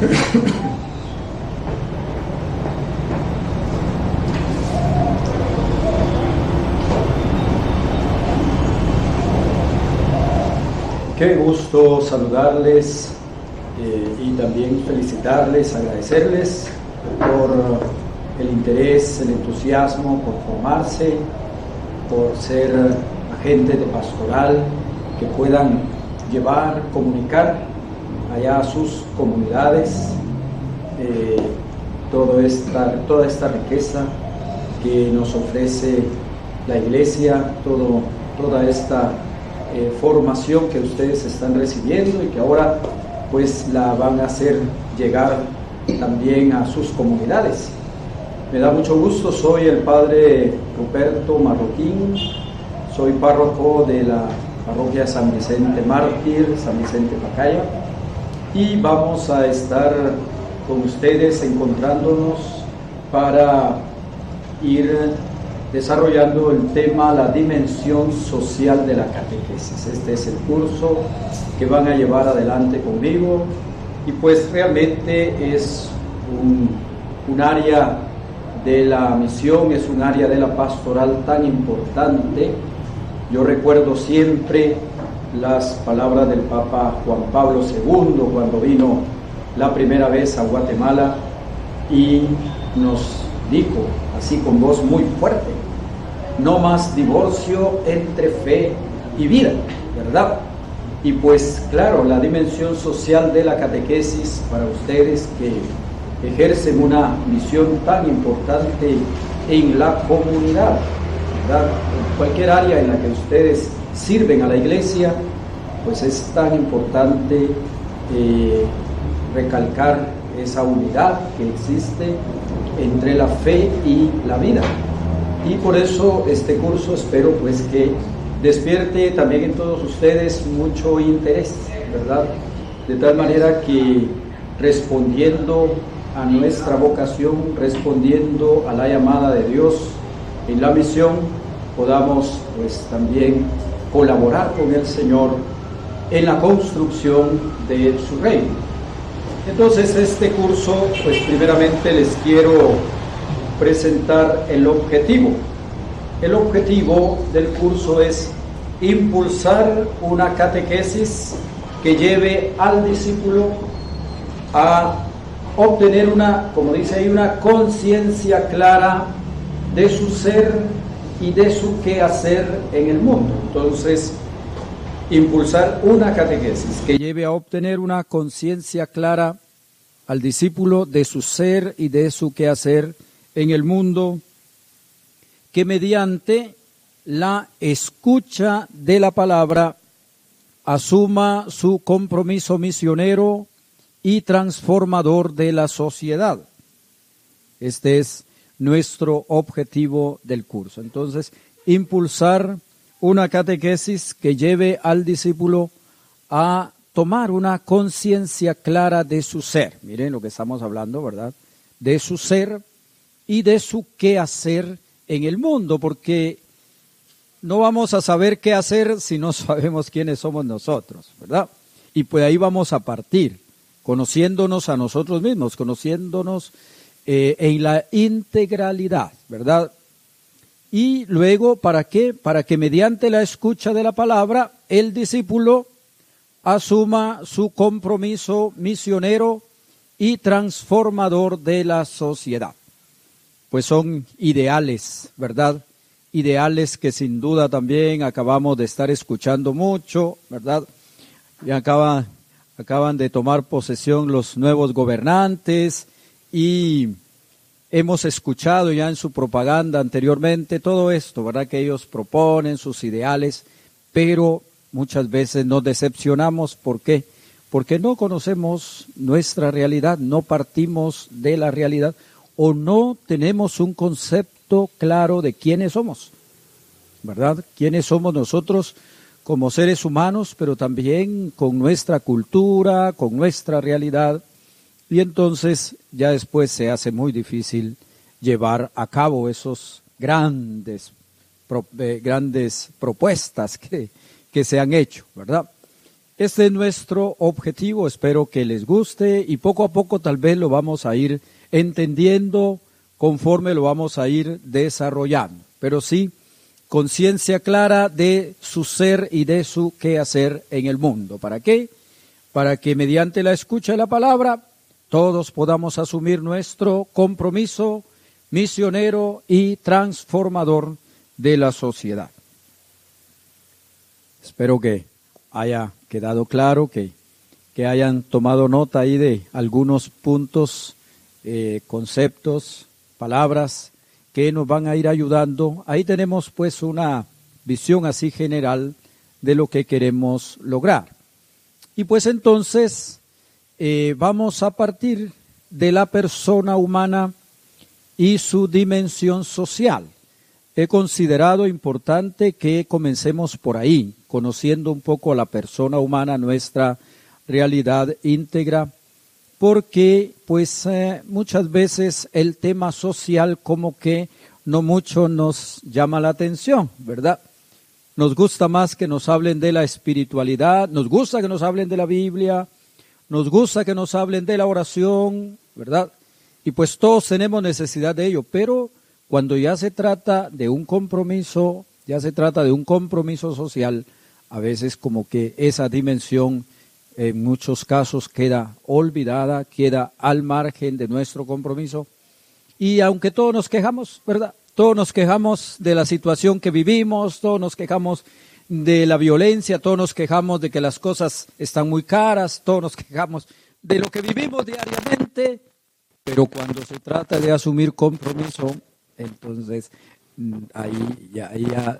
Qué gusto saludarles y también felicitarles, agradecerles por el interés, el entusiasmo, por formarse, por ser agentes de pastoral que puedan llevar, comunicar allá a sus comunidades toda esta riqueza que nos ofrece la Iglesia, toda esta formación que ustedes están recibiendo y que ahora pues la van a hacer llegar también a sus comunidades. Me da mucho gusto, soy el padre Ruperto Marroquín, soy párroco de la parroquia San Vicente Mártir, San Vicente Pacaya, y vamos a estar con ustedes encontrándonos para ir desarrollando el tema la dimensión social de la catequesis. Este es el curso que van a llevar adelante conmigo y pues realmente es un área de la misión, es un área de la pastoral tan importante. Yo recuerdo siempre las palabras del Papa Juan Pablo II cuando vino la primera vez a Guatemala y nos dijo así con voz muy fuerte: no más divorcio entre fe y vida, ¿verdad? Y pues claro, la dimensión social de la catequesis para ustedes que ejercen una misión tan importante en la comunidad, ¿verdad? En cualquier área en la que ustedes sirven a la Iglesia, pues es tan importante recalcar esa unidad que existe entre la fe y la vida. Y por eso este curso espero pues que despierte también en todos ustedes mucho interés, ¿verdad? De tal manera que respondiendo a nuestra vocación, respondiendo a la llamada de Dios en la misión, podamos pues también colaborar con el Señor en la construcción de su reino. Entonces este curso, pues primeramente les quiero presentar el objetivo. El objetivo del curso es impulsar una catequesis que lleve al discípulo a obtener como dice ahí, una conciencia clara de su ser y de su quehacer en el mundo. Entonces, impulsar una catequesis que lleve a obtener una conciencia clara al discípulo de su ser y de su quehacer en el mundo, que mediante la escucha de la palabra asuma su compromiso misionero y transformador de la sociedad. Este es nuestro objetivo del curso. Entonces, impulsar una catequesis que lleve al discípulo a tomar una conciencia clara de su ser. Miren lo que estamos hablando, ¿verdad? De su ser y de su quehacer en el mundo, porque no vamos a saber qué hacer si no sabemos quiénes somos nosotros, ¿verdad? Y pues ahí vamos a partir, conociéndonos a nosotros mismos, conociéndonos en la integralidad, ¿verdad? Y luego, ¿para qué? Para que mediante la escucha de la palabra, el discípulo asuma su compromiso misionero y transformador de la sociedad. Pues son ideales, ¿verdad? Ideales que sin duda también acabamos de estar escuchando mucho, ¿verdad? Y acaban de tomar posesión los nuevos gobernantes y hemos escuchado ya en su propaganda anteriormente todo esto, ¿verdad? Que ellos proponen sus ideales, pero muchas veces nos decepcionamos. ¿Por qué? Porque no conocemos nuestra realidad, no partimos de la realidad o no tenemos un concepto claro de quiénes somos, ¿verdad? Quiénes somos nosotros como seres humanos, pero también con nuestra cultura, con nuestra realidad. Y entonces ya después se hace muy difícil llevar a cabo esos grandes propuestas que se han hecho, ¿verdad? Este es nuestro objetivo, espero que les guste y poco a poco tal vez lo vamos a ir entendiendo conforme lo vamos a ir desarrollando. Pero sí, conciencia clara de su ser y de su quehacer en el mundo. ¿Para qué? Para que mediante la escucha de la palabra todos podamos asumir nuestro compromiso misionero y transformador de la sociedad. Espero que haya quedado claro, que hayan tomado nota ahí de algunos puntos, conceptos, palabras que nos van a ir ayudando. Ahí tenemos pues una visión así general de lo que queremos lograr. Y pues entonces vamos a partir de la persona humana y su dimensión social. He considerado importante que comencemos por ahí, conociendo un poco a la persona humana, nuestra realidad íntegra, porque pues muchas veces el tema social como que no mucho nos llama la atención, ¿verdad? Nos gusta más que nos hablen de la espiritualidad, nos gusta que nos hablen de la Biblia, nos gusta que nos hablen de la oración, ¿verdad? Y pues todos tenemos necesidad de ello, pero cuando ya se trata de un compromiso, social, a veces como que esa dimensión en muchos casos queda olvidada, queda al margen de nuestro compromiso. Y aunque todos nos quejamos, ¿verdad? Todos nos quejamos de la situación que vivimos, todos nos quejamos de la violencia, todos nos quejamos de que las cosas están muy caras, todos nos quejamos de lo que vivimos diariamente, pero cuando se trata de asumir compromiso, entonces ahí ya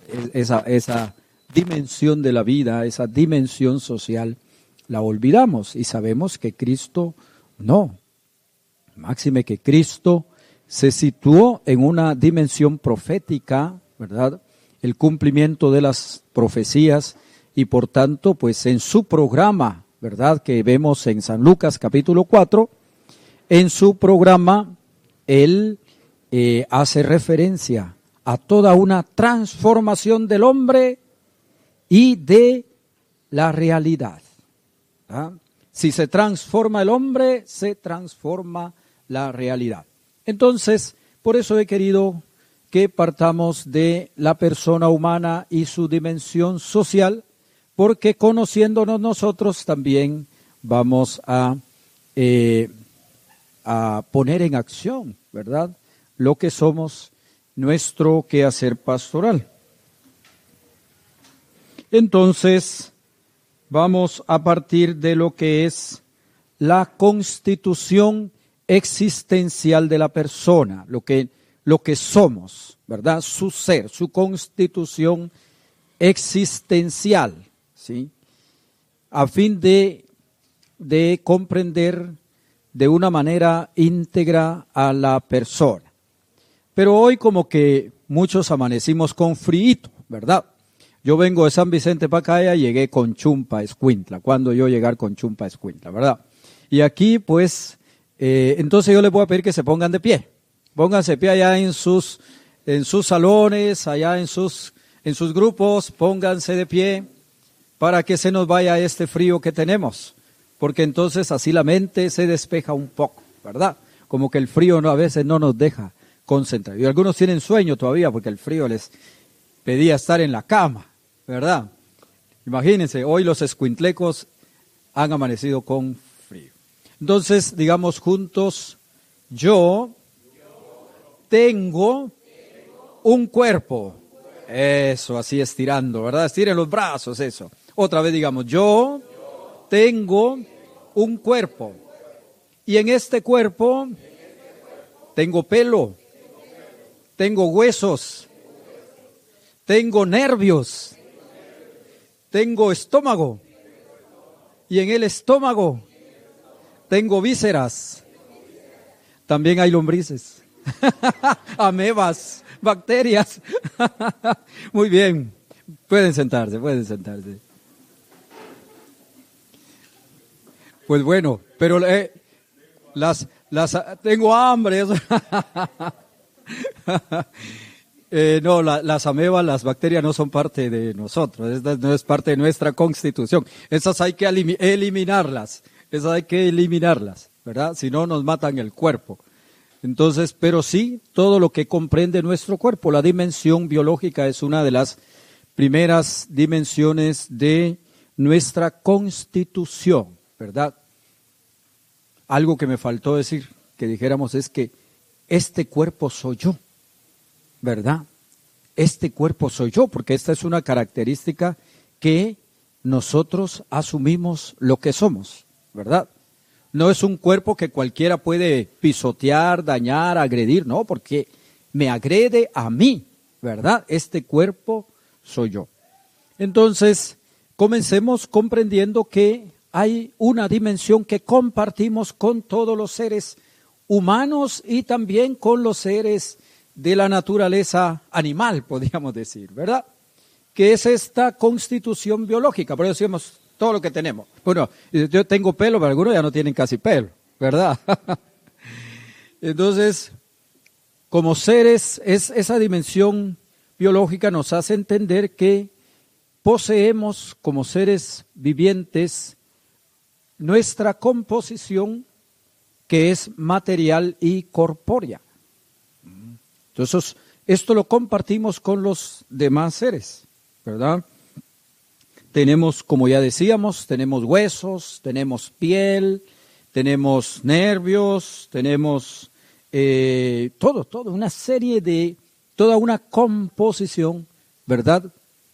esa dimensión de la vida, esa dimensión social, la olvidamos y sabemos que Cristo no. Máxime que Cristo se situó en una dimensión profética, ¿verdad? El cumplimiento de las profecías y por tanto, pues en su programa, ¿verdad? Que vemos en San Lucas capítulo 4, en su programa él hace referencia a toda una transformación del hombre y de la realidad. ¿Ah? Si se transforma el hombre, se transforma la realidad. Entonces, por eso he querido que partamos de la persona humana y su dimensión social, porque conociéndonos nosotros también vamos a poner en acción, ¿verdad?, lo que somos, nuestro quehacer pastoral. Entonces, vamos a partir de lo que es la constitución existencial de la persona, lo que somos, ¿verdad? Su ser, su constitución existencial, ¿sí? A fin de comprender de una manera íntegra a la persona. Pero hoy como que muchos amanecimos con frío, ¿verdad? Yo vengo de San Vicente Pacaya, llegué con Chumpa Escuintla. ¿Cuándo yo llegar con Chumpa Escuintla, verdad? Y aquí pues, entonces yo les voy a pedir que se pongan de pie. Pónganse de pie allá en sus salones, allá en sus grupos, pónganse de pie para que se nos vaya este frío que tenemos. Porque entonces así la mente se despeja un poco, ¿verdad? Como que el frío a veces no nos deja concentrar. Y algunos tienen sueño todavía porque el frío les pedía estar en la cama, ¿verdad? Imagínense, hoy los escuintlecos han amanecido con frío. Entonces, digamos juntos, yo tengo un cuerpo. Eso, así estirando, ¿verdad? Estiren los brazos, eso. Otra vez digamos, yo tengo un cuerpo. Y en este cuerpo tengo pelo, tengo huesos, tengo nervios, tengo estómago. Y en el estómago tengo vísceras. También hay lombrices, amebas, bacterias. Muy bien, pueden sentarse. Pues bueno, pero tengo hambre. No, las amebas, las bacterias no son parte de nosotros, esta no es parte de nuestra constitución. Esas hay que eliminarlas, ¿verdad? Si no, nos matan el cuerpo. Entonces, pero sí, todo lo que comprende nuestro cuerpo, la dimensión biológica es una de las primeras dimensiones de nuestra constitución, ¿verdad? Algo que me faltó decir, que dijéramos, es que este cuerpo soy yo, ¿verdad? Este cuerpo soy yo, porque esta es una característica que nosotros asumimos lo que somos, ¿verdad? No es un cuerpo que cualquiera puede pisotear, dañar, agredir, no, porque me agrede a mí, ¿verdad? Este cuerpo soy yo. Entonces, comencemos comprendiendo que hay una dimensión que compartimos con todos los seres humanos y también con los seres de la naturaleza animal, podríamos decir, ¿verdad? Que es esta constitución biológica, por eso decimos todo lo que tenemos. Bueno, yo tengo pelo, pero algunos ya no tienen casi pelo, ¿verdad? Entonces, como seres, esa dimensión biológica nos hace entender que poseemos como seres vivientes nuestra composición que es material y corpórea. Entonces, esto lo compartimos con los demás seres, ¿verdad? Tenemos, como ya decíamos, tenemos huesos, tenemos piel, tenemos nervios, tenemos todo, una serie de, toda una composición, ¿verdad?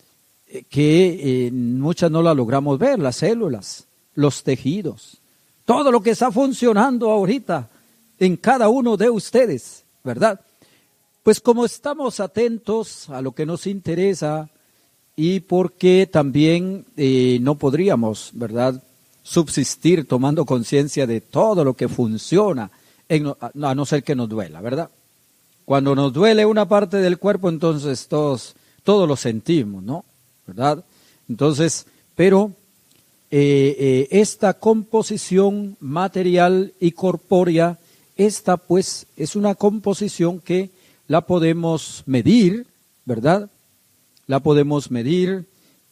Que muchas no la logramos ver, las células, los tejidos, todo lo que está funcionando ahorita en cada uno de ustedes, ¿verdad? Pues como estamos atentos a lo que nos interesa y porque también no podríamos, ¿verdad?, subsistir tomando conciencia de todo lo que funciona, a no ser que nos duela, ¿verdad? Cuando nos duele una parte del cuerpo, entonces todos lo sentimos, ¿no? ¿Verdad? Entonces, pero esta composición material y corpórea, esta pues es una composición que la podemos medir, ¿verdad? La podemos medir.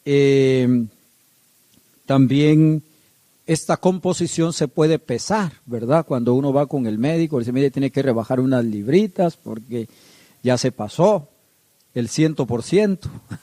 También esta composición se puede pesar, ¿verdad? Cuando uno va con el médico, dice, mire, tiene que rebajar unas libritas porque ya se pasó el 100%.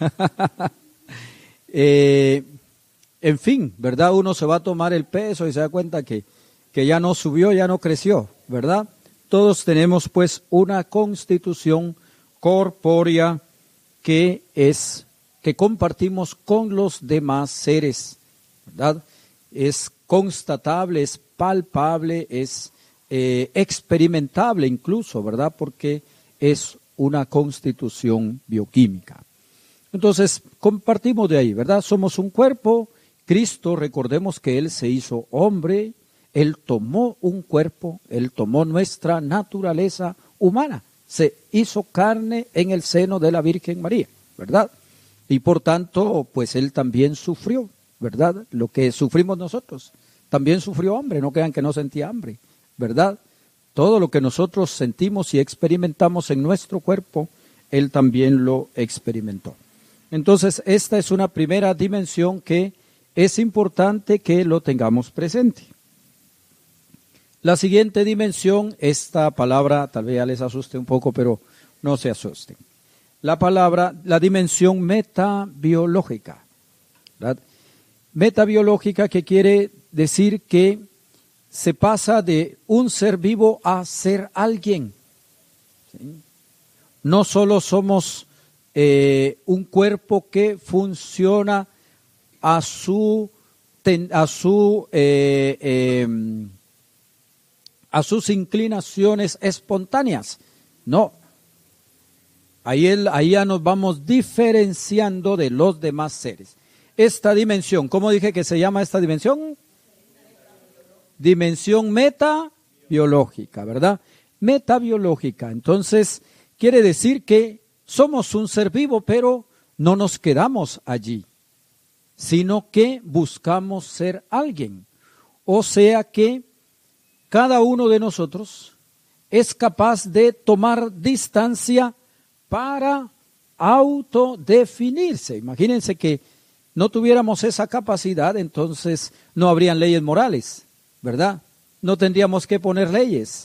En fin, ¿verdad? Uno se va a tomar el peso y se da cuenta que ya no subió, ya no creció, ¿verdad? Todos tenemos pues una constitución corpórea que compartimos con los demás seres, ¿verdad? Es constatable, es palpable, es experimentable incluso, ¿verdad? Porque es una constitución bioquímica. Entonces, compartimos de ahí, ¿verdad? Somos un cuerpo. Cristo, recordemos que Él se hizo hombre, Él tomó un cuerpo, Él tomó nuestra naturaleza humana, se hizo carne en el seno de la Virgen María, ¿verdad? Y por tanto, pues Él también sufrió, ¿verdad? Lo que sufrimos nosotros, también sufrió hambre, no crean que no sentía hambre, ¿verdad? Todo lo que nosotros sentimos y experimentamos en nuestro cuerpo, Él también lo experimentó. Entonces, esta es una primera dimensión que es importante que lo tengamos presente. La siguiente dimensión, esta palabra tal vez ya les asuste un poco, pero no se asusten. La dimensión metabiológica, ¿verdad? Metabiológica, que quiere decir que se pasa de un ser vivo a ser alguien. ¿Sí? No solo somos un cuerpo que funciona a sus inclinaciones espontáneas. No. Ahí ya nos vamos diferenciando de los demás seres. Esta dimensión, ¿cómo dije que se llama esta dimensión? Dimensión metabiológica, ¿verdad? Metabiológica. Entonces, quiere decir que somos un ser vivo, pero no nos quedamos allí, sino que buscamos ser alguien. O sea que cada uno de nosotros es capaz de tomar distancia para autodefinirse. Imagínense que no tuviéramos esa capacidad, entonces no habrían leyes morales, ¿verdad? No tendríamos que poner leyes,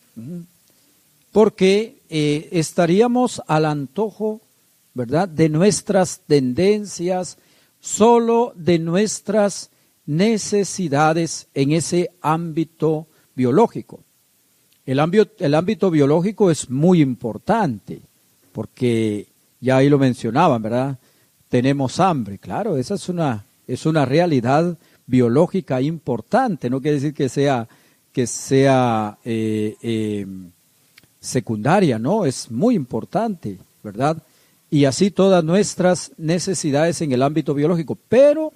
porque estaríamos al antojo, ¿verdad?, de nuestras tendencias, solo de nuestras necesidades en ese ámbito biológico. El ámbito biológico es muy importante, porque ya ahí lo mencionaban, ¿verdad? Tenemos hambre, claro, esa es una realidad biológica importante, no quiere decir que sea secundaria, no, es muy importante, ¿verdad? Y así todas nuestras necesidades en el ámbito biológico, pero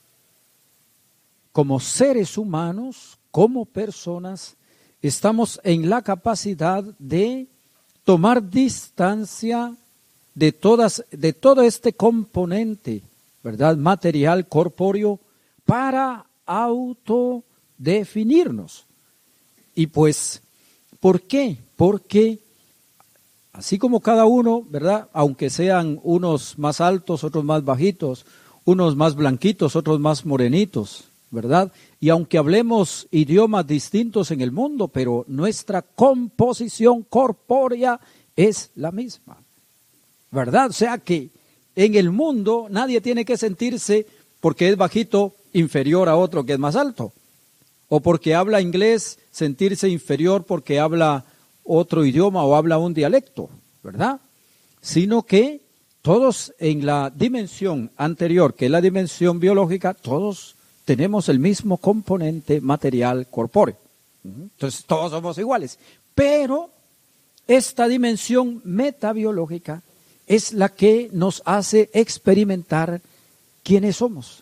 como seres humanos, como personas, estamos en la capacidad de tomar distancia de todo este componente, ¿verdad?, material, corpóreo, para autodefinirnos. Y pues, ¿por qué? Porque así como cada uno, ¿verdad?, aunque sean unos más altos, otros más bajitos, unos más blanquitos, otros más morenitos, ¿verdad? Y aunque hablemos idiomas distintos en el mundo, pero nuestra composición corpórea es la misma, ¿verdad? O sea que en el mundo nadie tiene que sentirse porque es bajito inferior a otro que es más alto, o porque habla inglés sentirse inferior porque habla otro idioma o habla un dialecto, ¿verdad? Sino que todos en la dimensión anterior, que es la dimensión biológica, todos tenemos el mismo componente material corpóreo. Entonces todos somos iguales. Pero esta dimensión metabiológica es la que nos hace experimentar quiénes somos.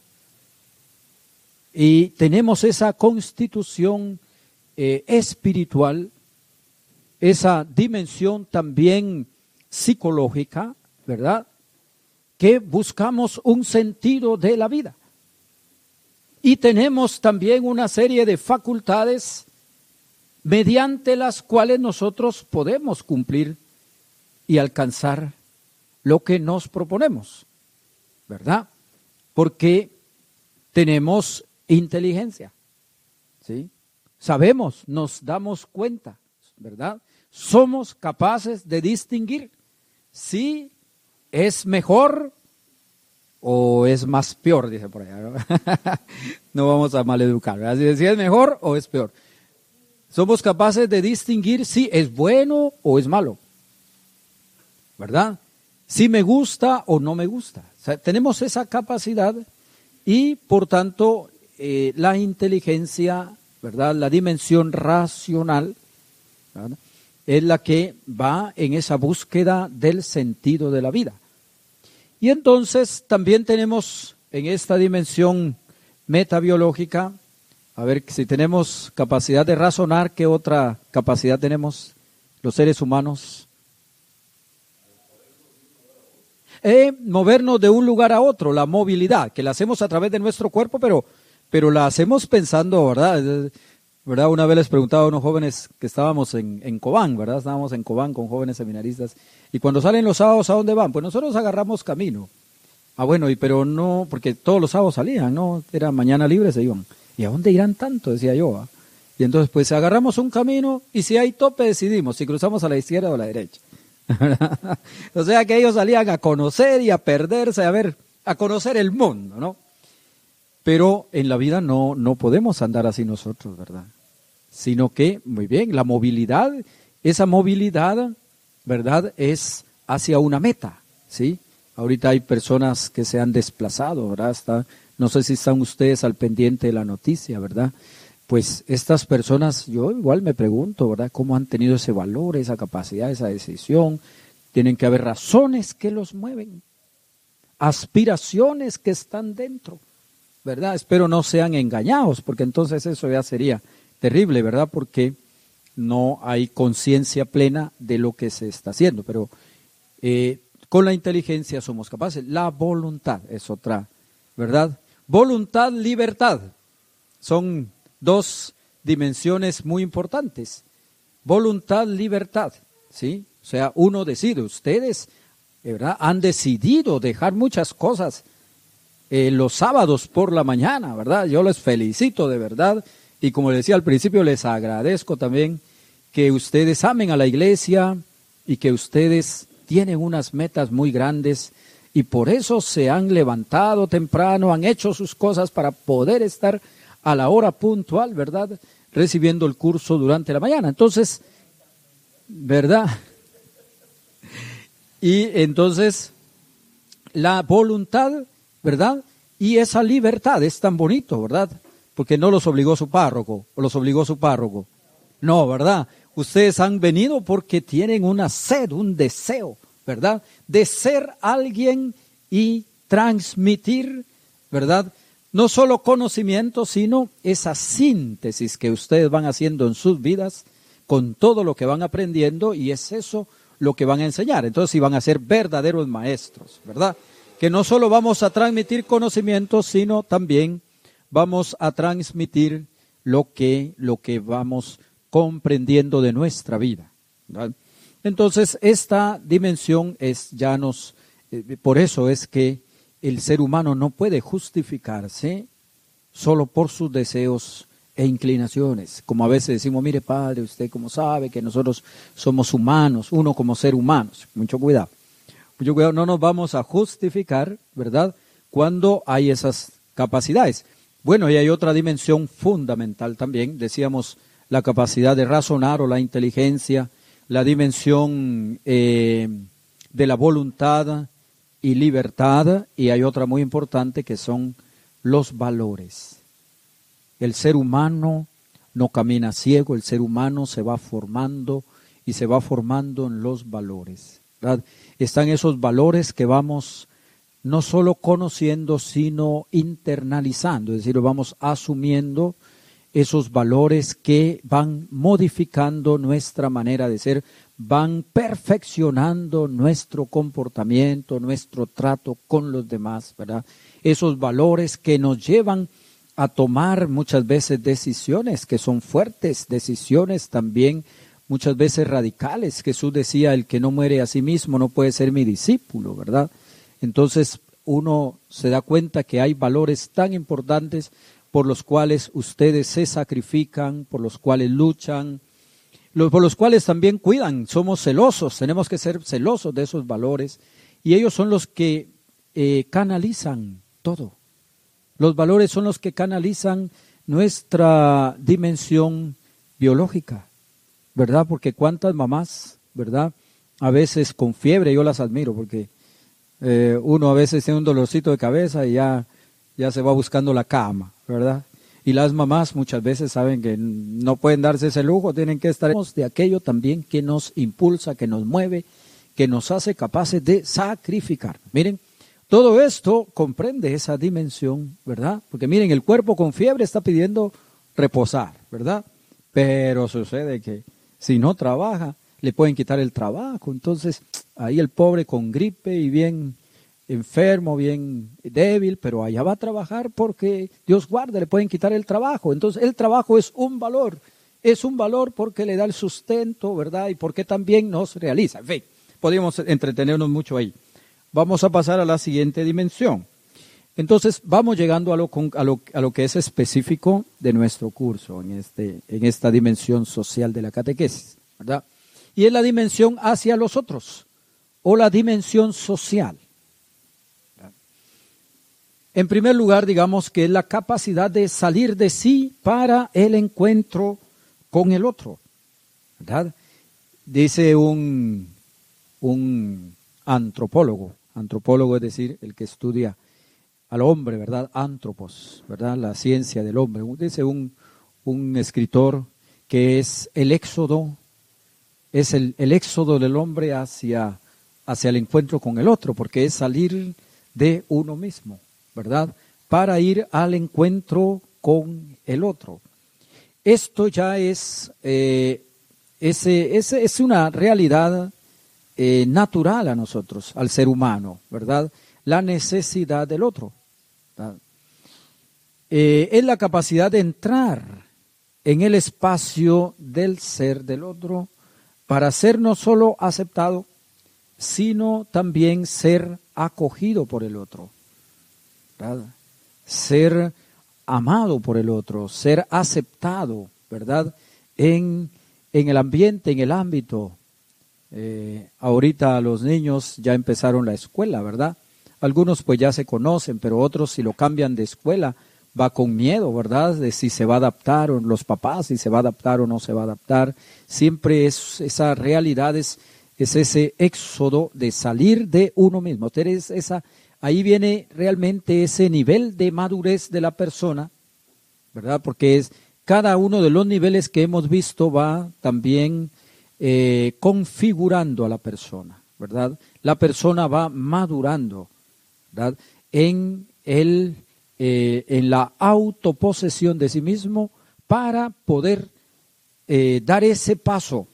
Y tenemos esa constitución espiritual, esa dimensión también psicológica, ¿verdad?, que buscamos un sentido de la vida. Y tenemos también una serie de facultades mediante las cuales nosotros podemos cumplir y alcanzar lo que nos proponemos, ¿verdad? Porque tenemos inteligencia, ¿sí? Sabemos, nos damos cuenta, ¿verdad? Somos capaces de distinguir si es mejor o es más peor, dice por allá, ¿no? No vamos a maleducar, ¿verdad? Si es mejor o es peor. Somos capaces de distinguir si es bueno o es malo, ¿verdad? Si me gusta o no me gusta. O sea, tenemos esa capacidad y, por tanto, la inteligencia, ¿verdad?, la dimensión racional, ¿verdad?, es la que va en esa búsqueda del sentido de la vida. Y entonces también tenemos en esta dimensión metabiológica, a ver si tenemos capacidad de razonar, ¿qué otra capacidad tenemos los seres humanos? Movernos de un lugar a otro, la movilidad, que la hacemos a través de nuestro cuerpo, pero la hacemos pensando, ¿verdad? Una vez les preguntaba a unos jóvenes que estábamos en Cobán, ¿verdad? Estábamos en Cobán con jóvenes seminaristas, y cuando salen los sábados, ¿a dónde van? Pues nosotros agarramos camino. Ah, bueno, pero no, porque todos los sábados salían, ¿no? Era mañana libre, se iban. ¿Y a dónde irán tanto? Decía yo, ¿ah? Y entonces, pues agarramos un camino, y si hay tope decidimos si cruzamos a la izquierda o a la derecha. O sea que ellos salían a conocer y a perderse, a conocer el mundo, ¿no? Pero en la vida no podemos andar así nosotros, ¿verdad? Sino que, muy bien, la movilidad, esa movilidad, ¿verdad?, es hacia una meta, ¿sí? Ahorita hay personas que se han desplazado, ¿verdad? No sé si están ustedes al pendiente de la noticia, ¿verdad? Pues estas personas, yo igual me pregunto, ¿verdad?, cómo han tenido ese valor, esa capacidad, esa decisión. Tienen que haber razones que los mueven, aspiraciones que están dentro, ¿verdad? Espero no sean engañados, porque entonces eso ya sería terrible, ¿verdad? Porque no hay conciencia plena de lo que se está haciendo, pero con la inteligencia somos capaces. La voluntad es otra, ¿verdad? Voluntad, libertad, son dos dimensiones muy importantes. Voluntad, libertad, ¿sí? O sea, uno decide, ustedes, ¿verdad?, han decidido dejar muchas cosas los sábados por la mañana, ¿verdad? Yo les felicito de verdad y como les decía al principio, les agradezco también que ustedes amen a la iglesia y que ustedes tienen unas metas muy grandes y por eso se han levantado temprano, han hecho sus cosas para poder estar a la hora puntual, ¿verdad?, recibiendo el curso durante la mañana. Entonces, ¿verdad? Y entonces, la voluntad, ¿verdad? Y esa libertad es tan bonito, ¿verdad? Porque no los obligó su párroco, o los obligó su párroco. No, ¿verdad? Ustedes han venido porque tienen una sed, un deseo, ¿verdad?, de ser alguien y transmitir, ¿verdad?, no solo conocimiento, sino esa síntesis que ustedes van haciendo en sus vidas con todo lo que van aprendiendo y es eso lo que van a enseñar. Entonces, si van a ser verdaderos maestros, ¿verdad? Que no solo vamos a transmitir conocimiento, sino también vamos a transmitir lo que vamos comprendiendo de nuestra vida, ¿verdad? Entonces, esta dimensión por eso es que el ser humano no puede justificarse solo por sus deseos e inclinaciones. Como a veces decimos, mire padre, usted como sabe que nosotros somos humanos, uno como ser humano, mucho cuidado, no nos vamos a justificar, ¿verdad?, cuando hay esas capacidades. Bueno, y hay otra dimensión fundamental también, decíamos la capacidad de razonar o la inteligencia, la dimensión de la voluntad y libertad, y hay otra muy importante que son los valores. El ser humano no camina ciego, el ser humano se va formando y se va formando en los valores, ¿verdad? Están esos valores que vamos no solo conociendo, sino internalizando, es decir, vamos asumiendo esos valores que van modificando nuestra manera de ser, van perfeccionando nuestro comportamiento, nuestro trato con los demás, ¿verdad? Esos valores que nos llevan a tomar muchas veces decisiones que son fuertes, decisiones también muchas veces radicales. Jesús decía, el que no muere a sí mismo no puede ser mi discípulo, ¿verdad? Entonces uno se da cuenta que hay valores tan importantes por los cuales ustedes se sacrifican, por los cuales luchan, por los cuales también cuidan, somos celosos, tenemos que ser celosos de esos valores y ellos son los que canalizan todo. Los valores son los que canalizan nuestra dimensión biológica, ¿verdad? Porque cuántas mamás, ¿verdad? A veces con fiebre, yo las admiro porque uno a veces tiene un dolorcito de cabeza y ya se va buscando la cama, ¿verdad? Y las mamás muchas veces saben que no pueden darse ese lujo, tienen que estar de aquello también que nos impulsa, que nos mueve, que nos hace capaces de sacrificar. Miren, todo esto comprende esa dimensión, ¿verdad? Porque miren, el cuerpo con fiebre está pidiendo reposar, ¿verdad? Pero sucede que si no trabaja, le pueden quitar el trabajo. Entonces, ahí el pobre con gripe y bien enfermo, bien débil, pero allá va a trabajar porque Dios guarda, le pueden quitar el trabajo. Entonces, el trabajo es un valor porque le da el sustento, ¿verdad? Y porque también nos realiza. En fin, podríamos entretenernos mucho ahí. Vamos a pasar a la siguiente dimensión. Entonces, vamos llegando a lo que es específico de nuestro curso en esta dimensión social de la catequesis, ¿verdad? Y es la dimensión hacia los otros, o la dimensión social. En primer lugar, digamos que es la capacidad de salir de sí para el encuentro con el otro, ¿verdad? Dice un antropólogo es decir, el que estudia al hombre, ¿verdad? Antropos, ¿verdad? La ciencia del hombre. Dice un escritor que es el éxodo del hombre hacia el encuentro con el otro, porque es salir de uno mismo, ¿verdad? Para ir al encuentro con el otro. Esto ya es una realidad natural a nosotros, al ser humano, ¿verdad? La necesidad del otro, ¿verdad? Es la capacidad de entrar en el espacio del ser del otro para ser no solo aceptado, sino también ser acogido por el otro, ¿verdad? Ser amado por el otro, ser aceptado, ¿verdad? En el ambiente, en el ámbito. Ahorita los niños ya empezaron la escuela, ¿verdad? Algunos pues ya se conocen, pero otros si lo cambian de escuela va con miedo, ¿verdad? De si se va a adaptar, o los papás, si se va a adaptar o no se va a adaptar. Siempre es esa realidad, es ese éxodo de salir de uno mismo. Ahí viene realmente ese nivel de madurez de la persona, ¿verdad? Porque es cada uno de los niveles que hemos visto va también configurando a la persona, ¿verdad? La persona va madurando, ¿verdad? En la autoposesión de sí mismo para poder dar ese paso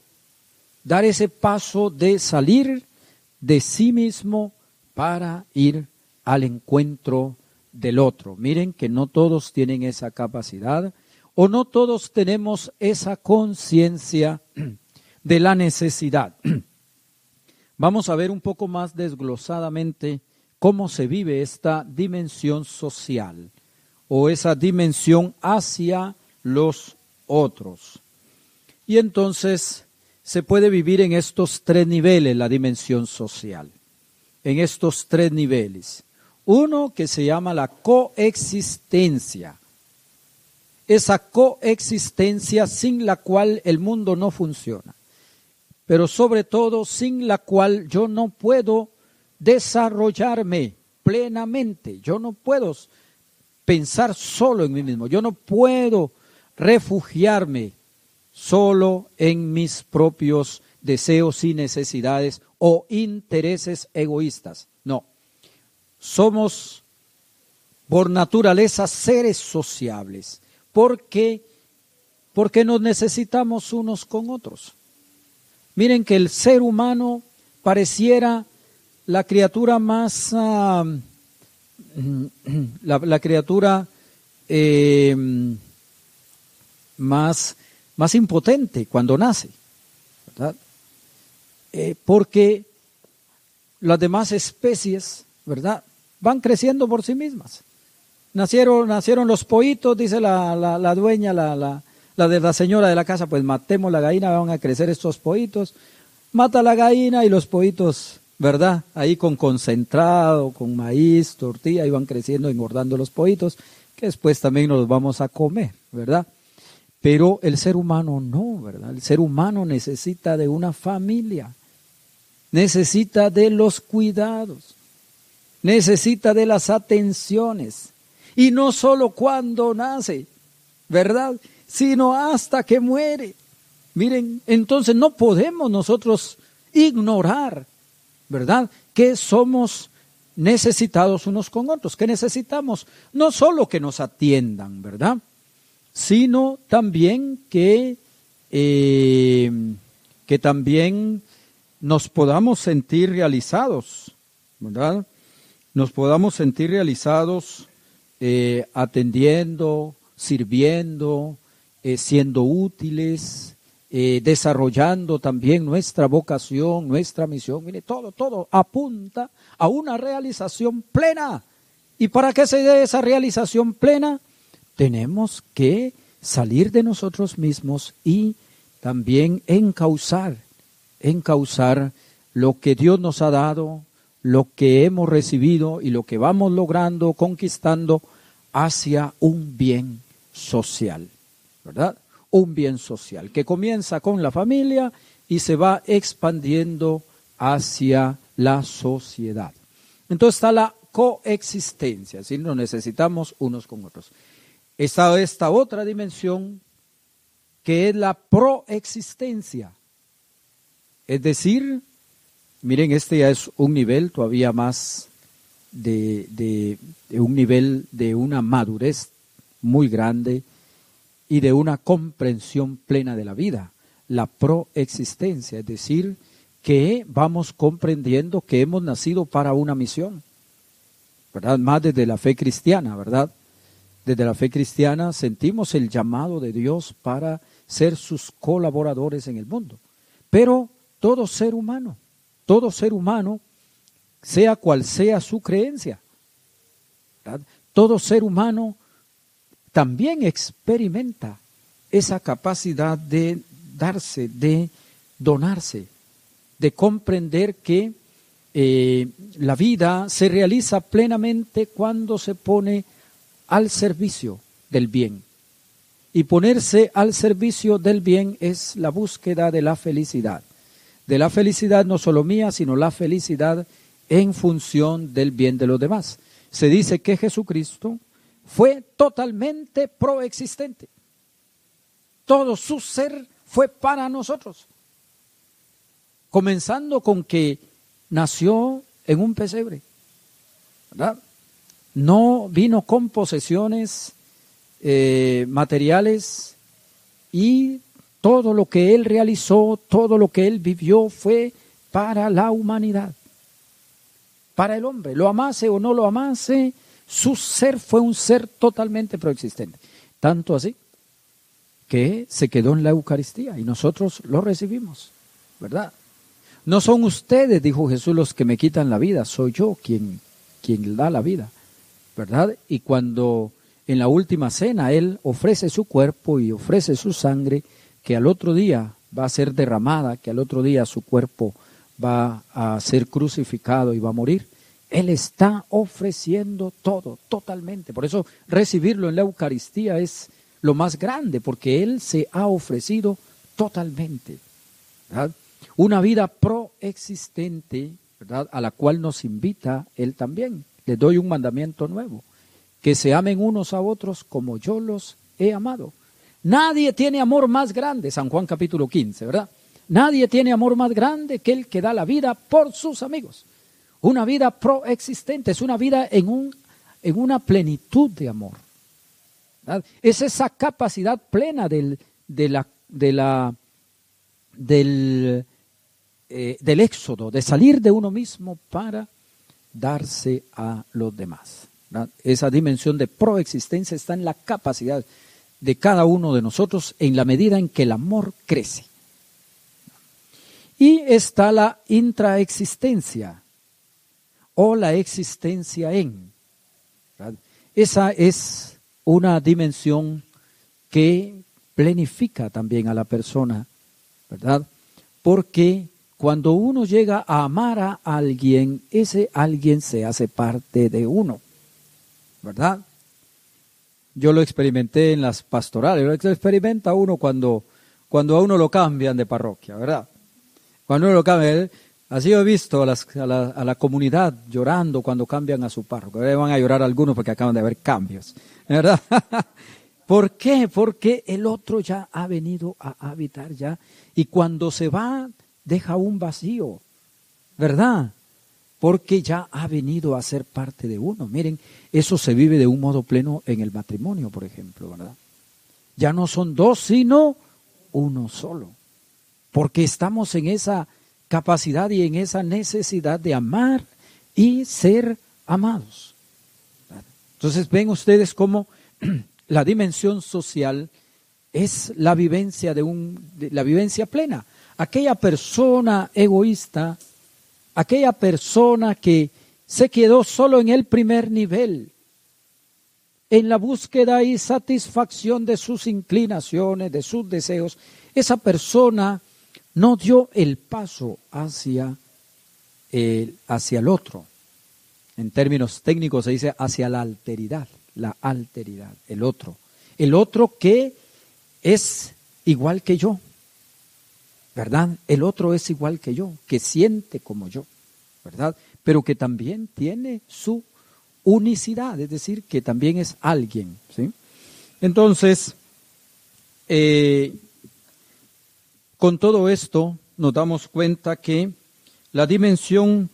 de salir de sí mismo para ir al encuentro del otro. Miren que no todos tienen esa capacidad o no todos tenemos esa conciencia de la necesidad. Vamos a ver un poco más desglosadamente cómo se vive esta dimensión social o esa dimensión hacia los otros. Y entonces se puede vivir en estos tres niveles la dimensión social, en estos tres niveles. Uno que se llama la coexistencia, esa coexistencia sin la cual el mundo no funciona, pero sobre todo sin la cual yo no puedo desarrollarme plenamente. Yo no puedo pensar solo en mí mismo. Yo no puedo refugiarme solo en mis propios deseos y necesidades o intereses egoístas. No. Somos por naturaleza seres sociables. Porque nos necesitamos unos con otros. Miren que el ser humano pareciera la criatura más, la criatura más impotente cuando nace, ¿verdad? Porque las demás especies, ¿verdad?, van creciendo por sí mismas. Nacieron los pollitos, dice la dueña, la de la señora de la casa, pues matemos la gallina, van a crecer estos pollitos. Mata la gallina y los pollitos, ¿verdad? Ahí con concentrado, con maíz, tortilla, y van creciendo, engordando los pollitos, que después también nos los vamos a comer, ¿verdad? Pero el ser humano no, ¿verdad? El ser humano necesita de una familia, necesita de los cuidados, necesita de las atenciones, y no solo cuando nace, ¿verdad?, sino hasta que muere. Miren, entonces no podemos nosotros ignorar, ¿verdad?, que somos necesitados unos con otros, que necesitamos no solo que nos atiendan, ¿verdad?, sino también que también nos podamos sentir realizados, ¿verdad? Nos podamos sentir realizados atendiendo, sirviendo, siendo útiles, desarrollando también nuestra vocación, nuestra misión. Mire, todo apunta a una realización plena. ¿Y para que se dé esa realización plena? Tenemos que salir de nosotros mismos y también encauzar lo que Dios nos ha dado, lo que hemos recibido y lo que vamos logrando, conquistando hacia un bien social, ¿verdad? Un bien social que comienza con la familia y se va expandiendo hacia la sociedad. Entonces está la coexistencia, ¿sí? Nos necesitamos unos con otros. Está esta otra dimensión que es la proexistencia. Es decir, miren, este ya es un nivel todavía más de un nivel de una madurez muy grande y de una comprensión plena de la vida. La proexistencia, es decir, que vamos comprendiendo que hemos nacido para una misión, ¿verdad? Más desde la fe cristiana, ¿verdad? Desde la fe cristiana sentimos el llamado de Dios para ser sus colaboradores en el mundo. Pero todo ser humano, sea cual sea su creencia, ¿verdad? Todo ser humano también experimenta esa capacidad de darse, de donarse, de comprender que la vida se realiza plenamente cuando se pone al servicio del bien. Y ponerse al servicio del bien es la búsqueda de la felicidad. De la felicidad no solo mía, sino la felicidad en función del bien de los demás. Se dice que Jesucristo fue totalmente proexistente. Todo su ser fue para nosotros. Comenzando con que nació en un pesebre, ¿verdad? No vino con posesiones materiales, y todo lo que él realizó, todo lo que él vivió fue para la humanidad, para el hombre. Lo amase o no lo amase, su ser fue un ser totalmente proexistente. Tanto así que se quedó en la Eucaristía y nosotros lo recibimos, ¿verdad? No son ustedes, dijo Jesús, los que me quitan la vida, soy yo quien da la vida, ¿verdad? Y cuando en la última cena Él ofrece su cuerpo y ofrece su sangre, que al otro día va a ser derramada, que al otro día su cuerpo va a ser crucificado y va a morir, Él está ofreciendo todo, totalmente. Por eso recibirlo en la Eucaristía es lo más grande, porque Él se ha ofrecido totalmente, ¿verdad? Una vida proexistente, ¿verdad?, a la cual nos invita Él también. Les doy un mandamiento nuevo: que se amen unos a otros como yo los he amado. Nadie tiene amor más grande, San Juan capítulo 15, ¿verdad? Nadie tiene amor más grande que el que da la vida por sus amigos. Una vida proexistente, es una vida en una plenitud de amor, ¿verdad? Es esa capacidad plena del éxodo, de salir de uno mismo para darse a los demás, ¿verdad? Esa dimensión de proexistencia está en la capacidad de cada uno de nosotros en la medida en que el amor crece. Y está la intraexistencia o la existencia en, ¿verdad? Esa es una dimensión que planifica también a la persona, ¿verdad? Porque cuando uno llega a amar a alguien, ese alguien se hace parte de uno, ¿verdad? Yo lo experimenté en las pastorales, lo experimenta uno cuando a uno lo cambian de parroquia, ¿verdad? Cuando uno lo cambia, así he visto a la comunidad llorando cuando cambian a su párroco. Ahora van a llorar algunos porque acaban de haber cambios, ¿verdad? ¿Por qué? Porque el otro ya ha venido a habitar ya, y cuando se va deja un vacío, ¿verdad? Porque ya ha venido a ser parte de uno. Miren, eso se vive de un modo pleno en el matrimonio, por ejemplo, ¿verdad? Ya no son dos, sino uno solo, porque estamos en esa capacidad y en esa necesidad de amar y ser amados, ¿verdad? Entonces ven ustedes cómo la dimensión social es la vivencia la vivencia plena. Aquella persona egoísta, aquella persona que se quedó solo en el primer nivel, en la búsqueda y satisfacción de sus inclinaciones, de sus deseos, esa persona no dio el paso hacia el otro. En términos técnicos se dice hacia la alteridad, el otro que es igual que yo, ¿verdad? El otro es igual que yo, que siente como yo, ¿verdad? Pero que también tiene su unicidad, es decir, que también es alguien, ¿sí? Entonces, con todo esto nos damos cuenta que la dimensión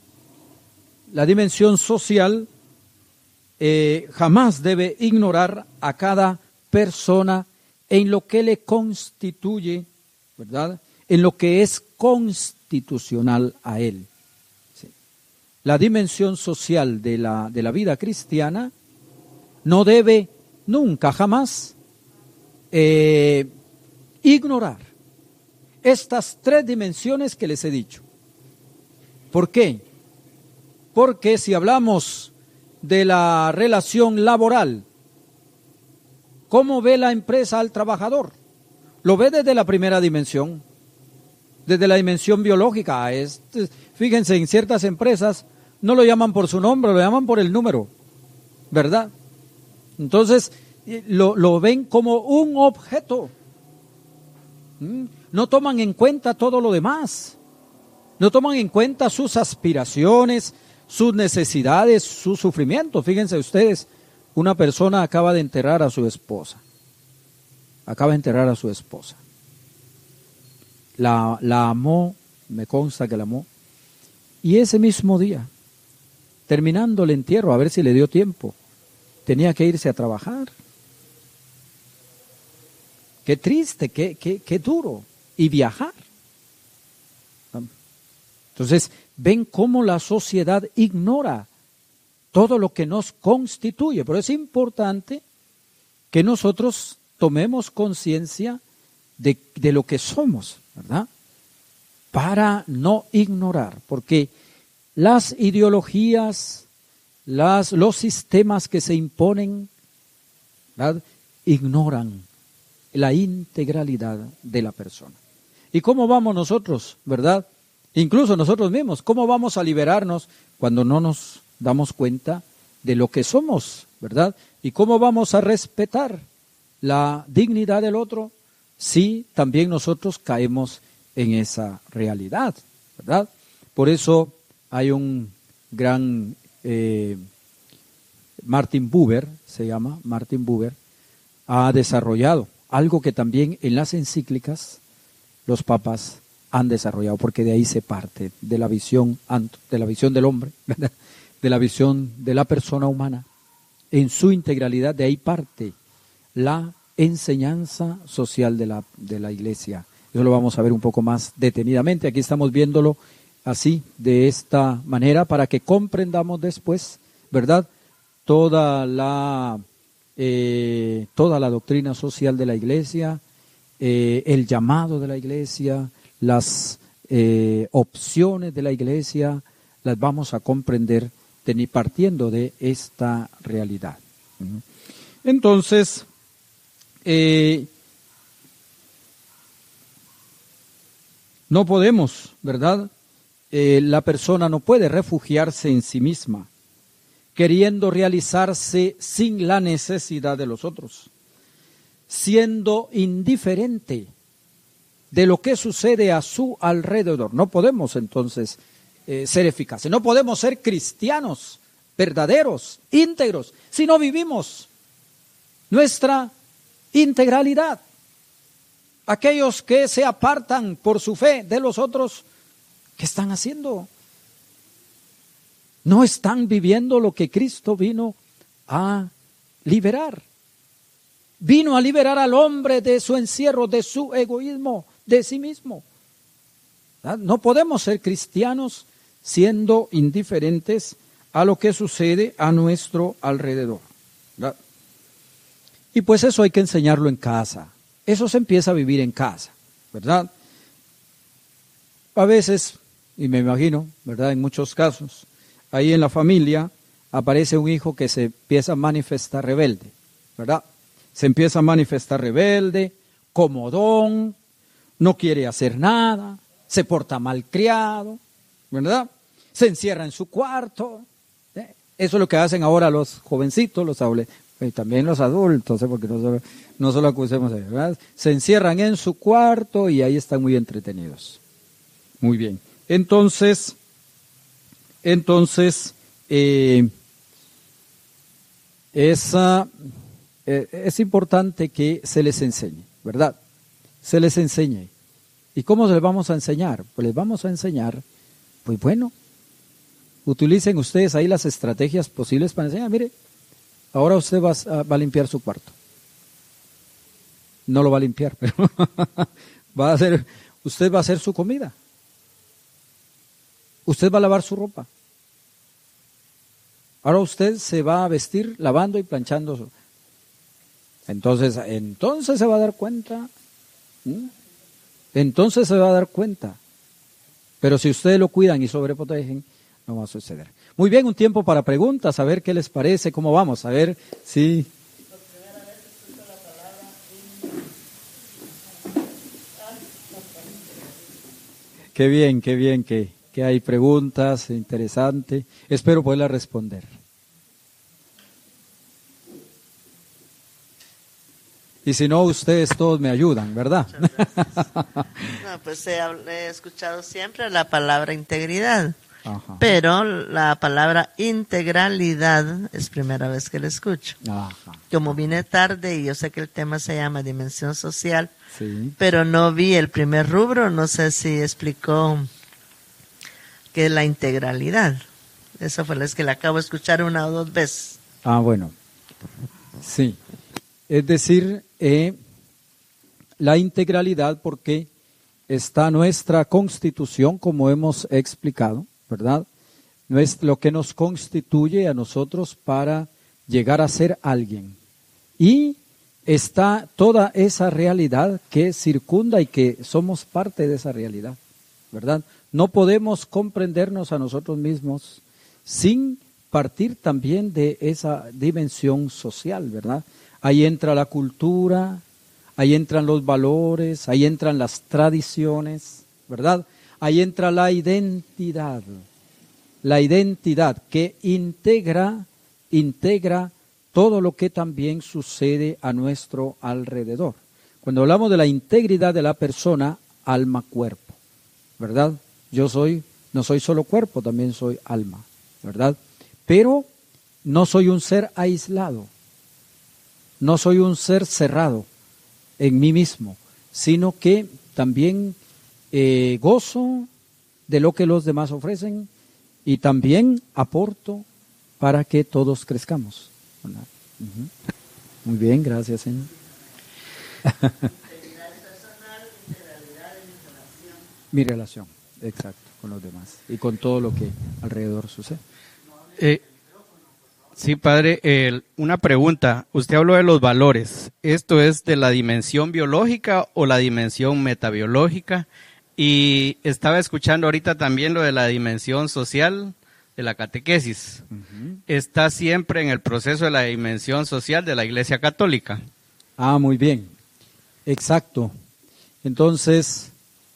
social jamás debe ignorar a cada persona en lo que le constituye, ¿verdad?, en lo que es constitucional a él. Sí. La dimensión social de la vida cristiana no debe nunca, jamás ignorar estas 3 dimensiones que les he dicho. ¿Por qué? Porque si hablamos de la relación laboral, ¿cómo ve la empresa al trabajador? Lo ve desde la primera dimensión, desde la dimensión biológica. Fíjense, en ciertas empresas no lo llaman por su nombre, lo llaman por el número, ¿verdad? Entonces, lo ven como un objeto. No toman en cuenta todo lo demás. No toman en cuenta sus aspiraciones, sus necesidades, sus sufrimientos. Fíjense ustedes, una persona acaba de enterrar a su esposa. La amó, me consta que la amó. Y ese mismo día, terminando el entierro, a ver si le dio tiempo, tenía que irse a trabajar. Qué triste, qué duro. Y viajar. Entonces, ven cómo la sociedad ignora todo lo que nos constituye. Pero es importante que nosotros tomemos conciencia de lo que somos, ¿verdad? Para no ignorar, porque las ideologías, los sistemas que se imponen, ¿verdad?, ignoran la integralidad de la persona. ¿Y cómo vamos nosotros, verdad? Incluso nosotros mismos, ¿cómo vamos a liberarnos cuando no nos damos cuenta de lo que somos, verdad? ¿Y cómo vamos a respetar la dignidad del otro si también nosotros caemos en esa realidad, verdad? Por eso hay un gran Martin Buber, se llama Martin Buber, ha desarrollado algo que también en las encíclicas los papas han desarrollado, porque de ahí se parte, de la visión del hombre, ¿verdad?, de la visión de la persona humana, en su integralidad. De ahí parte la enseñanza social de la Iglesia. Eso lo vamos a ver un poco más detenidamente. Aquí estamos viéndolo así, de esta manera, para que comprendamos después, ¿verdad?, toda la doctrina social de la Iglesia, el llamado de la Iglesia, las opciones de la Iglesia, las vamos a comprender partiendo de esta realidad. Entonces, no podemos, ¿verdad? La persona no puede refugiarse en sí misma, queriendo realizarse sin la necesidad de los otros, siendo indiferente de lo que sucede a su alrededor. No podemos entonces ser eficaces, no podemos ser cristianos verdaderos, íntegros, si no vivimos nuestra integralidad. Aquellos que se apartan por su fe de los otros, ¿qué están haciendo? No están viviendo lo que Cristo vino a liberar. Vino a liberar al hombre de su encierro, de su egoísmo, de sí mismo. ¿Verdad? No podemos ser cristianos siendo indiferentes a lo que sucede a nuestro alrededor. ¿Verdad? Y pues eso hay que enseñarlo en casa. Eso se empieza a vivir en casa, ¿verdad? A veces, y me imagino, ¿verdad?, en muchos casos, ahí en la familia aparece un hijo que se empieza a manifestar rebelde, ¿verdad? Se empieza a manifestar rebelde, comodón, no quiere hacer nada, se porta malcriado, ¿verdad? Se encierra en su cuarto. Eso es lo que hacen ahora los jovencitos, los adolescentes, y también los adultos, porque no solo acusemos a ellos, ¿verdad? Se encierran en su cuarto y ahí están muy entretenidos. Muy bien. Entonces es importante que se les enseñe, ¿verdad? Se les enseñe. ¿Y cómo les vamos a enseñar? Pues les vamos a enseñar, pues bueno, utilicen ustedes ahí las estrategias posibles para enseñar. Mire, ahora usted va a limpiar su cuarto. No lo va a limpiar, pero usted va a hacer su comida. Usted va a lavar su ropa. Ahora usted se va a vestir lavando y planchando. Entonces se va a dar cuenta entonces se va a dar cuenta. Pero si ustedes lo cuidan y sobreprotegen, no va a suceder. Muy bien, un tiempo para preguntas, a ver qué les parece, cómo vamos, a ver si... Qué bien que hay preguntas, interesante. Espero poderlas responder. Y si no, ustedes todos me ayudan, ¿verdad? No, pues he escuchado siempre la palabra integridad, Ajá. pero la palabra integralidad es primera vez que la escucho. Ajá. Como vine tarde y yo sé que el tema se llama dimensión social, Sí. pero no vi el primer rubro, no sé si explicó qué es la integralidad. Eso fue la que la acabo de escuchar una o dos veces. Ah, bueno. Sí. Es decir, la integralidad, porque está nuestra constitución, como hemos explicado, ¿verdad? No es lo que nos constituye a nosotros para llegar a ser alguien. Y está toda esa realidad que circunda y que somos parte de esa realidad, ¿verdad? No podemos comprendernos a nosotros mismos sin partir también de esa dimensión social, ¿verdad? Ahí entra la cultura, ahí entran los valores, ahí entran las tradiciones, ¿verdad? Ahí entra la identidad que integra todo lo que también sucede a nuestro alrededor. Cuando hablamos de la integridad de la persona, alma, cuerpo, ¿verdad? No soy solo cuerpo, también soy alma, ¿verdad? Pero no soy un ser aislado. No soy un ser cerrado en mí mismo, sino que también gozo de lo que los demás ofrecen y también aporto para que todos crezcamos. Uh-huh. Muy bien, gracias, Señor. Mi relación, exacto, con los demás y con todo lo que alrededor sucede. Sí, padre, una pregunta. Usted habló de los valores. ¿Esto es de la dimensión biológica o la dimensión metabiológica? Y estaba escuchando ahorita también lo de la dimensión social de la catequesis. Uh-huh. Está siempre en el proceso de la dimensión social de la Iglesia Católica. Ah, muy bien. Exacto. Entonces,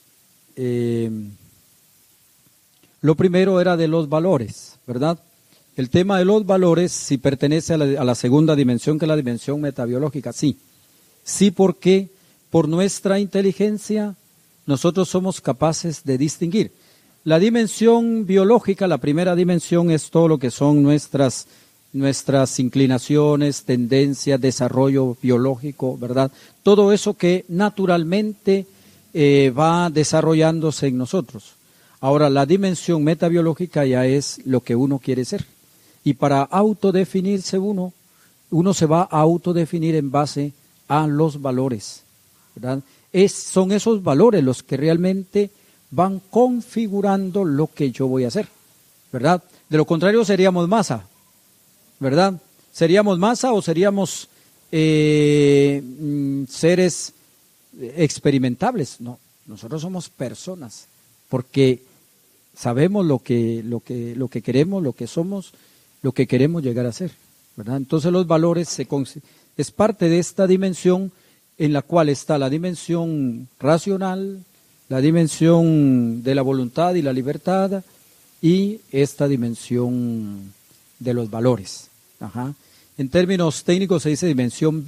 lo primero era de los valores, ¿verdad? El tema de los valores, si pertenece a la segunda dimensión, que es la dimensión metabiológica, sí. Sí, porque por nuestra inteligencia nosotros somos capaces de distinguir. La dimensión biológica, la primera dimensión, es todo lo que son nuestras inclinaciones, tendencias, desarrollo biológico, ¿verdad? Todo eso que naturalmente va desarrollándose en nosotros. Ahora, la dimensión metabiológica ya es lo que uno quiere ser. Y para autodefinirse uno se va a autodefinir en base a los valores, ¿verdad? Son esos valores los que realmente van configurando lo que yo voy a hacer, ¿verdad? De lo contrario seríamos masa, ¿verdad? ¿Seríamos masa o seríamos seres experimentables? No, nosotros somos personas, porque sabemos lo que queremos, lo que somos, lo que queremos llegar a ser, ¿verdad? Entonces los valores es parte de esta dimensión en la cual está la dimensión racional, la dimensión de la voluntad y la libertad y esta dimensión de los valores. Ajá. En términos técnicos se dice dimensión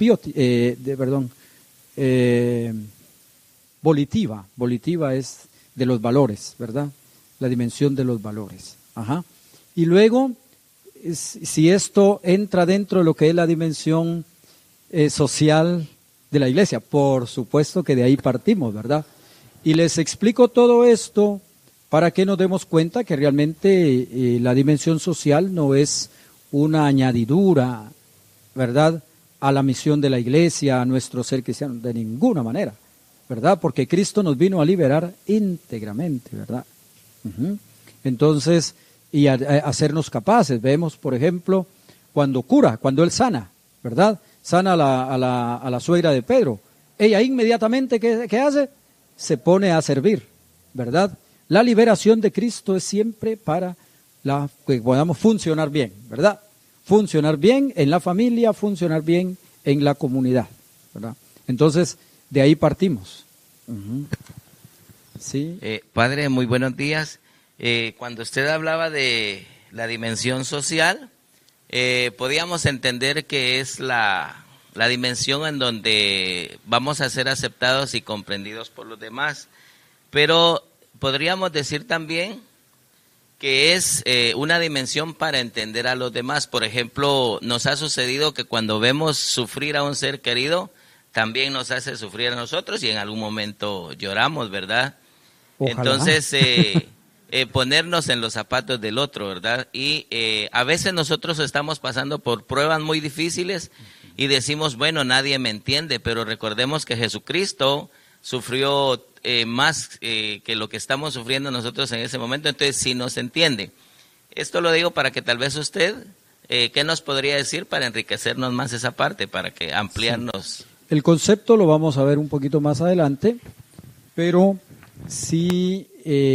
volitiva. Volitiva es de los valores, ¿verdad? La dimensión de los valores. Ajá. Y luego, si esto entra dentro de lo que es la dimensión social de la iglesia, por supuesto que de ahí partimos, ¿verdad? Y les explico todo esto para que nos demos cuenta que realmente la dimensión social no es una añadidura, ¿verdad?, a la misión de la iglesia, a nuestro ser cristiano, de ninguna manera, ¿verdad? Porque Cristo nos vino a liberar íntegramente, ¿verdad? Uh-huh. Entonces, y a hacernos capaces. Vemos, por ejemplo, cuando Él sana, ¿verdad? Sana a la suegra de Pedro. Ella inmediatamente, ¿qué hace? se pone a servir, ¿verdad? La liberación de Cristo es siempre para que podamos funcionar bien, ¿verdad? Funcionar bien en la familia, funcionar bien en la comunidad, ¿verdad? Entonces, de ahí partimos. Uh-huh. Sí. Padre, muy buenos días. Cuando usted hablaba de la dimensión social, podíamos entender que es la dimensión en donde vamos a ser aceptados y comprendidos por los demás, pero podríamos decir también que es una dimensión para entender a los demás. Por ejemplo, nos ha sucedido que cuando vemos sufrir a un ser querido, también nos hace sufrir a nosotros y en algún momento lloramos, ¿verdad? Ojalá. Entonces, ponernos en los zapatos del otro, ¿verdad? Y a veces nosotros estamos pasando por pruebas muy difíciles y decimos, bueno, nadie me entiende, pero recordemos que Jesucristo sufrió más que lo que estamos sufriendo nosotros en ese momento, entonces sí nos entiende. Esto lo digo para que tal vez usted, ¿qué nos podría decir para enriquecernos más esa parte, para que ampliarnos? Sí. El concepto lo vamos a ver un poquito más adelante, pero sí,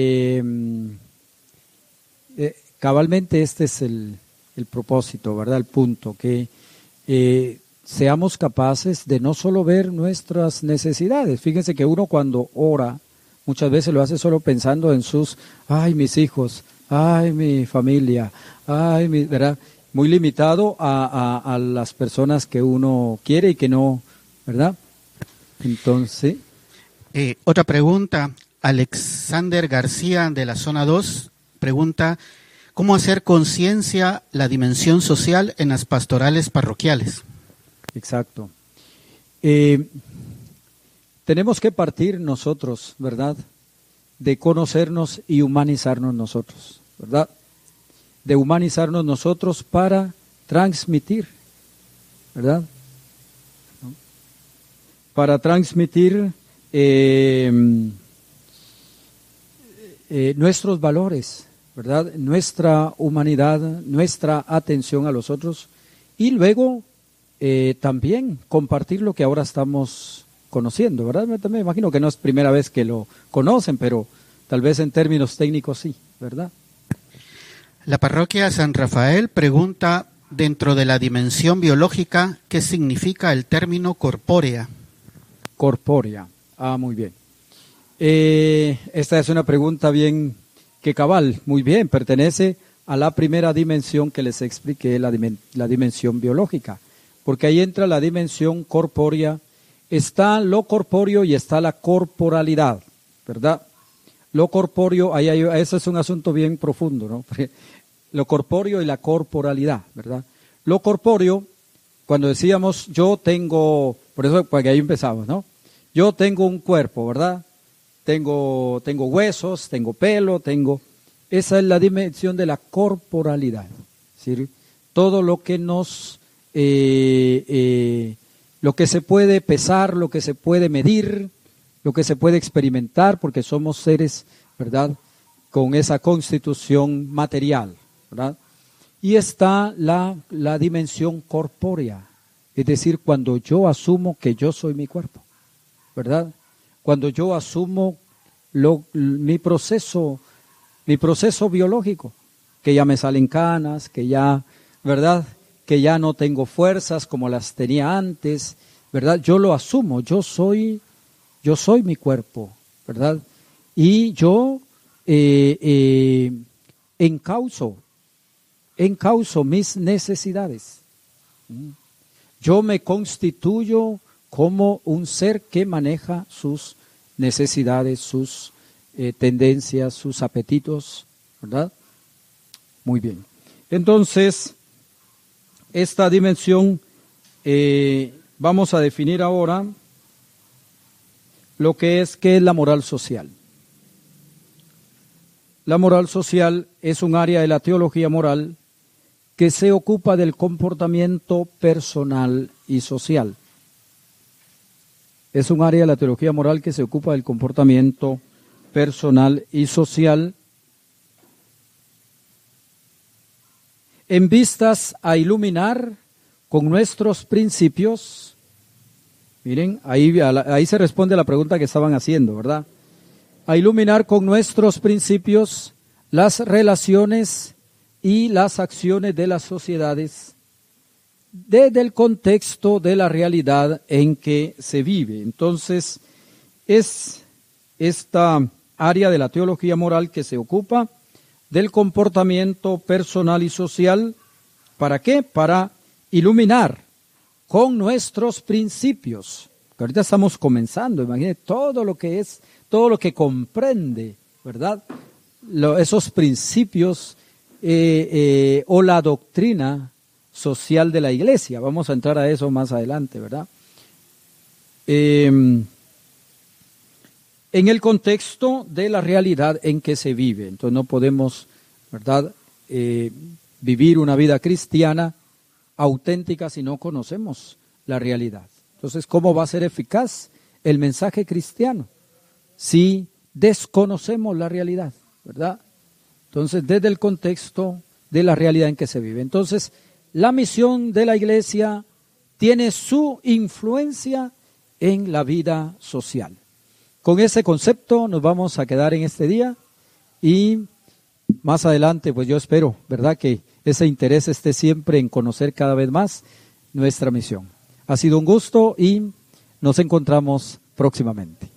cabalmente este es el propósito, ¿verdad? El punto, que seamos capaces de no solo ver nuestras necesidades. Fíjense que uno cuando ora, muchas veces lo hace solo pensando en ay, mis hijos, ay, mi familia, ay, ¿verdad? Muy limitado a las personas que uno quiere y que no, ¿verdad? Entonces. Otra pregunta, Alexander García de la zona 2 pregunta, ¿cómo hacer conciencia la dimensión social en las pastorales parroquiales? Exacto. Tenemos que partir nosotros, ¿verdad?, de conocernos y humanizarnos nosotros, ¿verdad? De humanizarnos nosotros para transmitir, ¿verdad? ¿No? Para transmitir nuestros valores, ¿verdad? Nuestra humanidad, nuestra atención a los otros y luego también compartir lo que ahora estamos conociendo, ¿verdad? Me imagino que no es primera vez que lo conocen, pero tal vez en términos técnicos sí, ¿verdad? La parroquia San Rafael pregunta, dentro de la dimensión biológica, ¿qué significa el término corpórea? Corpórea, muy bien. Esta es una pregunta bien que cabal, muy bien, pertenece a la primera dimensión que les expliqué, la dimensión biológica, porque ahí entra la dimensión corpórea, está lo corpóreo y está la corporalidad, ¿verdad? Lo corpóreo, eso es un asunto bien profundo, ¿no? Lo corpóreo y la corporalidad, ¿verdad? Lo corpóreo, cuando decíamos yo tengo, por eso porque ahí empezamos, ¿no? Yo tengo un cuerpo, ¿verdad? Tengo huesos, tengo pelo, esa es la dimensión de la corporalidad, ¿sí? Todo lo que lo que se puede pesar, lo que se puede medir, lo que se puede experimentar, porque somos seres, ¿verdad?, con esa constitución material, ¿verdad? Y está la dimensión corpórea, es decir, cuando yo asumo que yo soy mi cuerpo, ¿verdad? Cuando yo asumo mi proceso biológico, que ya me salen canas, que ya, ¿verdad?, que ya no tengo fuerzas como las tenía antes, ¿verdad? Yo lo asumo, yo soy mi cuerpo, ¿verdad? Y yo encauzo mis necesidades. Yo me constituyo como un ser que maneja sus necesidades, sus tendencias, sus apetitos, ¿verdad? Muy bien. Entonces, esta dimensión vamos a definir ahora lo que es la moral social. La moral social es un área de la teología moral que se ocupa del comportamiento personal y social. Es un área de la teología moral que se ocupa del comportamiento personal y social en vistas a iluminar con nuestros principios. Miren, ahí se responde a la pregunta que estaban haciendo, ¿verdad? a iluminar con nuestros principios las relaciones y las acciones de las sociedades desde el contexto de la realidad en que se vive. Entonces, es esta área de la teología moral que se ocupa del comportamiento personal y social. ¿Para qué? Para iluminar con nuestros principios. Que ahorita estamos comenzando, imagínense todo lo que es, todo lo que comprende, ¿verdad? Esos principios o la doctrina social de la iglesia. Vamos a entrar a eso más adelante, ¿verdad? En el contexto de la realidad en que se vive. Entonces no podemos, ¿verdad?, vivir una vida cristiana auténtica si no conocemos la realidad. Entonces, ¿cómo va a ser eficaz el mensaje cristiano si desconocemos la realidad, ¿verdad? Entonces, desde el contexto de la realidad en que se vive. Entonces, la misión de la iglesia tiene su influencia en la vida social. Con ese concepto nos vamos a quedar en este día y más adelante, pues yo espero, ¿verdad?, que ese interés esté siempre en conocer cada vez más nuestra misión. Ha sido un gusto y nos encontramos próximamente.